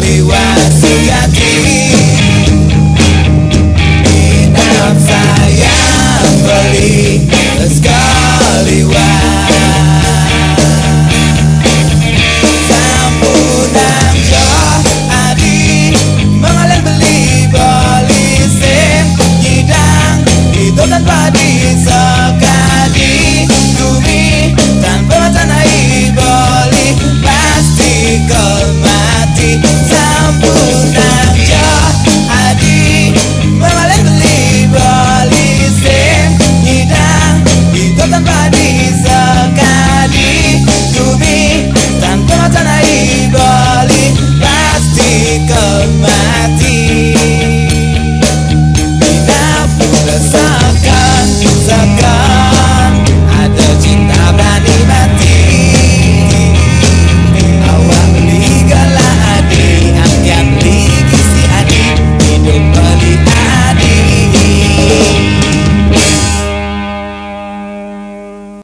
liwat sejati. Inap sayang beli sekaliwat. Sampunan jo adi mengalir beli polisi nyidang itu tanpa disekadi. Bumi tanpa tanai boli pasti kau mati. Sampunan jo adi mengalir beli polisi nyidang itu tanpa disekadi. Bumi tanpa tanai boli pasti kau mati.